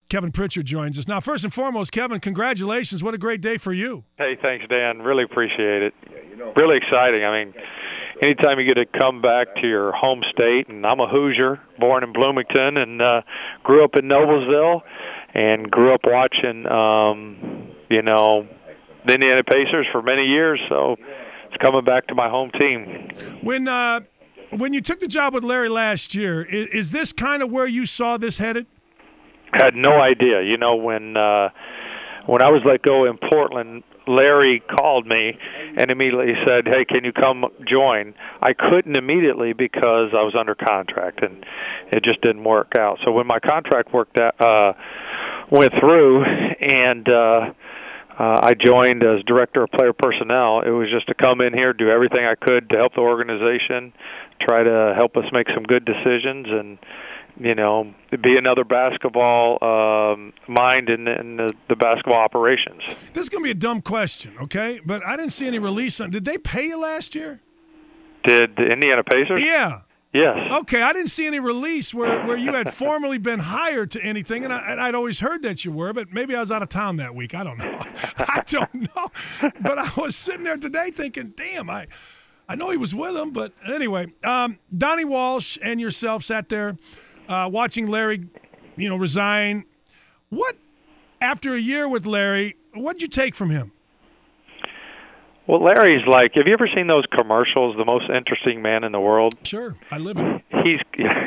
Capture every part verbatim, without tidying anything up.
Kevin Pritchard joins us. Now, first and foremost, Kevin, congratulations. What a great day for you. Hey, thanks, Dan. Really appreciate it. Really exciting. I mean, anytime you get to come back to your home state, and I'm a Hoosier, born in Bloomington, and uh, grew up in Noblesville, and grew up watching, um, you know, the Indiana Pacers for many years, so it's coming back to my home team. When uh, when you took the job with Larry last year, is, is this kind of where you saw this headed? I had no idea. You know, when uh, when I was let go in Portland, Larry called me and immediately said, hey, can you come join? I couldn't immediately because I was under contract, and it just didn't work out. So when my contract worked out, uh, went through and uh, uh, I joined as director of player personnel, it was just to come in here, do everything I could to help the organization, try to help us make some good decisions, and you know, be another basketball um, mind in, in the, the basketball operations. This is going to be a dumb question, okay? But I didn't see any release on. Did they pay you last year? Did the Indiana Pacers? Yeah. Yes. Okay, I didn't see any release where, where you had formally been hired to anything, and, I, and I'd always heard that you were, but maybe I was out of town that week. I don't know. I don't know. But I was sitting there today thinking, damn, I I know he was with them, but anyway. Um, Donnie Walsh and yourself sat there Uh, watching Larry, you know, resign. What, after a year with Larry, what'd you take from him? Well, Larry's like, have you ever seen those commercials, The Most Interesting Man in the World? Sure, I live it. He's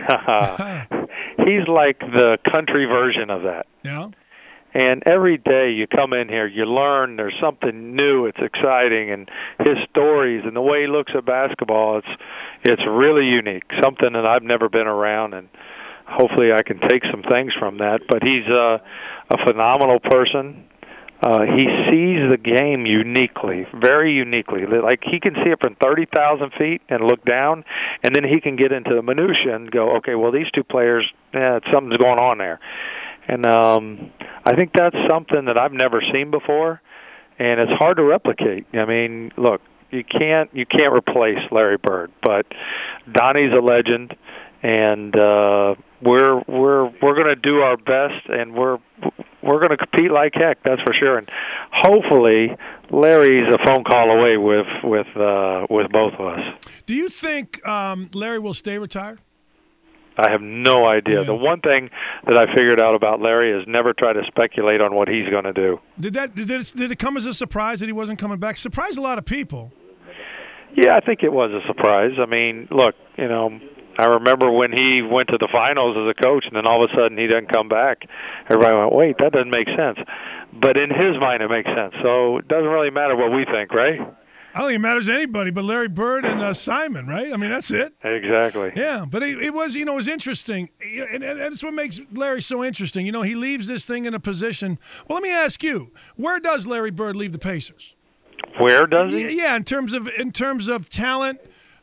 he's like the country version of that. Yeah. And every day you come in here, you learn there's something new, it's exciting, and his stories and the way he looks at basketball, it's it's really unique, something that I've never been around, and hopefully I can take some things from that. But he's a, a phenomenal person. Uh, he sees the game uniquely, very uniquely. Like he can see it from thirty thousand feet and look down, and then he can get into the minutia and go, okay, well, these two players, yeah, something's going on there. And um, I think that's something that I've never seen before, and it's hard to replicate. I mean, look, you can't you can't replace Larry Bird, but Donnie's a legend, and uh, we're we're we're going to do our best, and we're we're going to compete like heck. That's for sure. And hopefully, Larry's a phone call away with with uh, with both of us. Do you think um, Larry will stay retired? I have no idea. Yeah. The one thing that I figured out about Larry is never try to speculate on what he's going to do. Did that did it, did it come as a surprise that he wasn't coming back? Surprised a lot of people. Yeah, I think it was a surprise. I mean, look, you know, I remember when he went to the finals as a coach, and then all of a sudden he doesn't come back. Everybody went, wait, that doesn't make sense. But in his mind, it makes sense. So it doesn't really matter what we think, right? I don't think it matters to anybody but Larry Bird and uh, Simon, right? I mean, that's it. Exactly. Yeah, but it, it was, you know, it was interesting. And, and that's what makes Larry so interesting. You know, he leaves this thing in a position. Well, let me ask you, where does Larry Bird leave the Pacers? Where does he? Yeah, in terms of in terms of talent,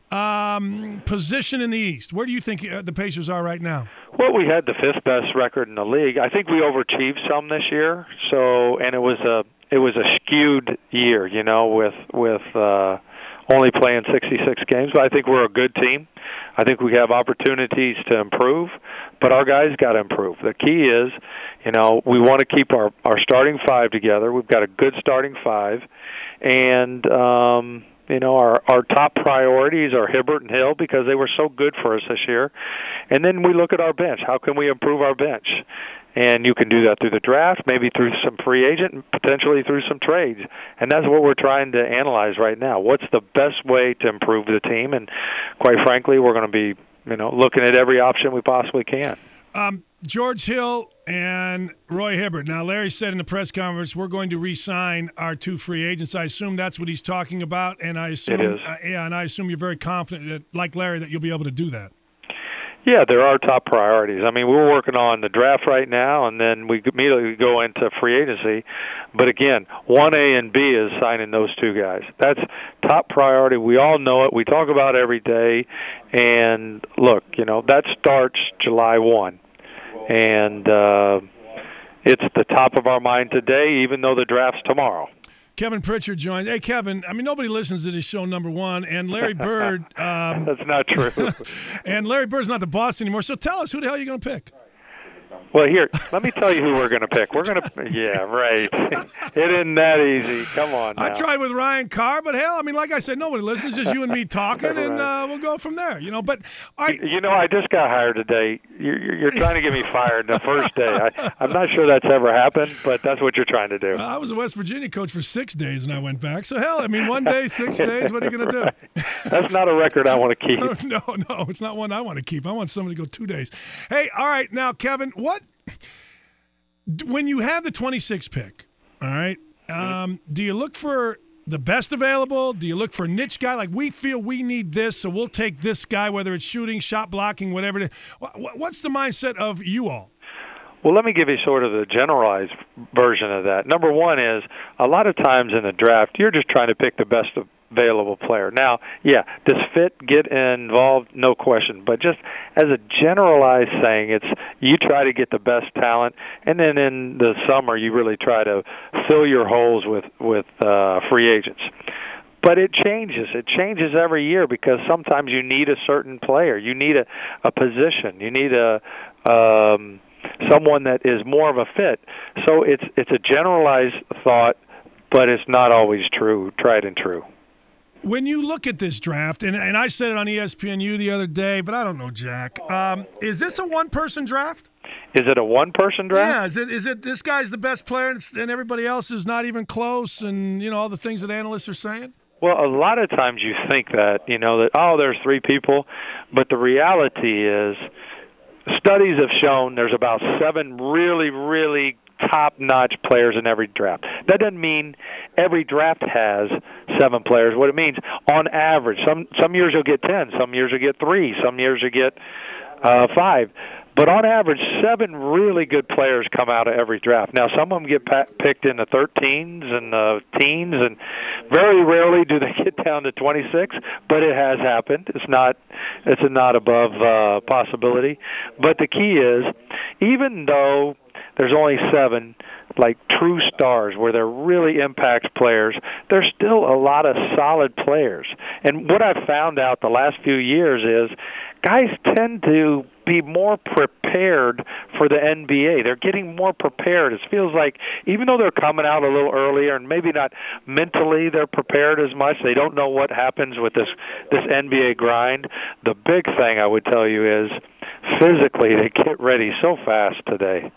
um, position in the East. Where do you think uh, the Pacers are right now? Well, we had the fifth best record in the league. I think we overachieved some this year. So, and it was a it was a skewed year, you know, with with uh, only playing sixty-six games. But I think we're a good team. I think we have opportunities to improve, but our guys got to improve. The key is, you know, we want to keep our our starting five together. We've got a good starting five, and um, you know, our our top priorities are Hibbert and Hill because they were so good for us this year. And then we look at our bench. How can we improve our bench? And you can do that through the draft, maybe through some free agent, and potentially through some trades. And that's what we're trying to analyze right now. What's the best way to improve the team? And quite frankly, we're going to be, you know, looking at every option we possibly can. Um, George Hill and Roy Hibbert. Now, Larry said in the press conference, we're going to re-sign our two free agents. I assume that's what he's talking about, and I assume, it is. Uh, yeah, and I assume you're very confident that, like Larry, that you'll be able to do that. Yeah, they're our top priorities. I mean, we're working on the draft right now, and then we immediately go into free agency. But again, one A and B is signing those two guys. That's top priority. We all know it. We talk about it every day. And look, you know, that starts July first. And uh, it's the top of our mind today, even though the draft's tomorrow. Kevin Pritchard joins. Hey, Kevin, I mean, nobody listens to this show, number one, and Larry Bird. Um, That's not true. and Larry Bird's not the boss anymore, so tell us, who the hell are you going to pick? Well, here, let me tell you who we're going to pick. We're going to, yeah, right. It isn't that easy. Come on now. I tried with Ryan Carr, but hell, I mean, like I said, nobody listens. Just you and me talking, right. and uh, we'll go from there. You know, but I, you know, I just got hired today. You're, you're trying to get me fired the first day. I, I'm not sure that's ever happened, but that's what you're trying to do. Uh, I was a West Virginia coach for six days, and I went back. So hell, I mean, one day, six days. What are you going to do? That's not a record I want to keep. no, no, it's not one I want to keep. I want somebody to go two days. Hey, all right, now, Kevin, what? When you have the twenty-sixth pick, all right, um, do you look for the best available? Do you look for a niche guy? Like, we feel we need this, so we'll take this guy, whether it's shooting, shot blocking, whatever it is. What's the mindset of you all? Well, let me give you sort of the generalized version of that. Number one is, a lot of times in the draft, you're just trying to pick the best available player. Now, yeah, does fit get involved? No question. But just as a generalized saying, it's you try to get the best talent, and then in the summer you really try to fill your holes with, with uh, free agents. But it changes. It changes every year because sometimes you need a certain player. You need a, a position. You need a um, someone that is more of a fit. So it's it's a generalized thought, but it's not always true, tried and true. When you look at this draft, and, and I said it on E S P N U the other day, but I don't know, Jack, um, is this a one-person draft? Is it a one-person draft? Yeah, is it is it this guy's the best player and, and everybody else is not even close, and, you know, all the things that analysts are saying? Well, a lot of times you think that, you know, that, oh, there's three people, but the reality is studies have shown there's about seven really, really top-notch players in every draft. That doesn't mean every draft has seven players. What it means, on average, some some years you'll get ten, some years you'll get three, some years you'll get uh, five. But on average, seven really good players come out of every draft. Now, some of them get pa- picked in the thirteens and the teens, and very rarely do they get down to twenty-six. But it has happened. It's not, it's a not above uh, possibility. But the key is, even though there's only seven, like true stars, where they're really impact players, there's still a lot of solid players. And what I've found out the last few years is guys tend to be more prepared for the N B A. They're getting more prepared. It feels like even though they're coming out a little earlier and maybe not mentally they're prepared as much, they don't know what happens with this, this N B A grind. The big thing I would tell you is physically they get ready so fast today.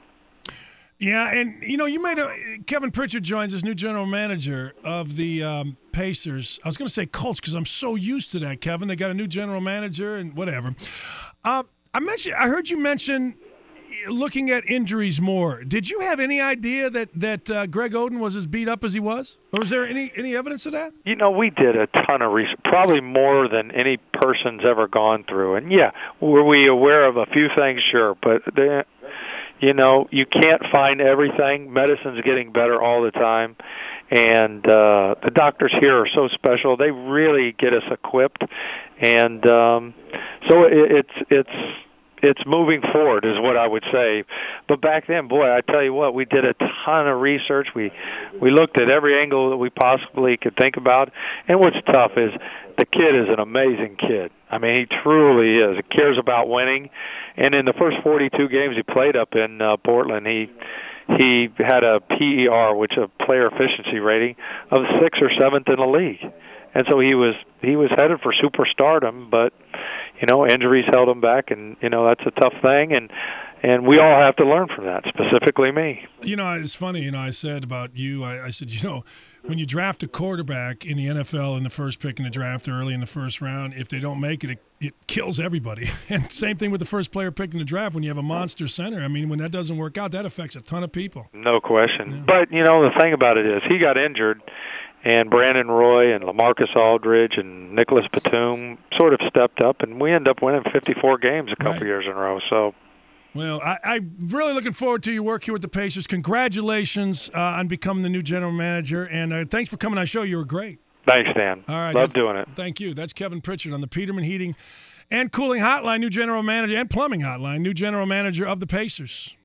Yeah, and, you know, you made a – Kevin Pritchard joins us, new general manager of the um, Pacers. I was going to say Colts because I'm so used to that, Kevin. They got a new general manager and whatever. Uh, I mentioned, I heard you mention looking at injuries more. Did you have any idea that, that uh, Greg Oden was as beat up as he was? Or was there any, any evidence of that? You know, we did a ton of research, probably more than any person's ever gone through. And, yeah, were we aware of a few things? Sure, but the – you know, you can't find everything. Medicine's getting better all the time. And uh, the doctors here are so special. They really get us equipped. And um, so it, it's it's it's moving forward is what I would say. But back then, boy, I tell you what, we did a ton of research. We we looked at every angle that we possibly could think about. And what's tough is the kid is an amazing kid. I mean, he truly is. He cares about winning. And in the first forty-two games he played up in uh, Portland, he he had a P E R, which is a player efficiency rating, of sixth or seventh in the league. And so he was he was headed for superstardom, but you know, injuries held him back, and you know that's a tough thing, and and we all have to learn from that, specifically me. You know, it's funny. You know, I said about you, I, I said, you know, when you draft a quarterback in the N F L in the first pick in the draft early in the first round, if they don't make it, it, it kills everybody. And same thing with the first player picked in the draft when you have a monster center. I mean, when that doesn't work out, that affects a ton of people. No question. Yeah. But, you know, the thing about it is he got injured, and Brandon Roy and LaMarcus Aldridge and Nicholas Batum sort of stepped up, and we ended up winning fifty-four games a couple right. years in a row. So. Well, I, I'm really looking forward to your work here with the Pacers. Congratulations uh, on becoming the new general manager, and uh, thanks for coming on the show. You were great. Thanks, Dan. All right, love doing it. Thank you. That's Kevin Pritchard on the Peterman Heating and Cooling Hotline, new general manager, and Plumbing Hotline, new general manager of the Pacers.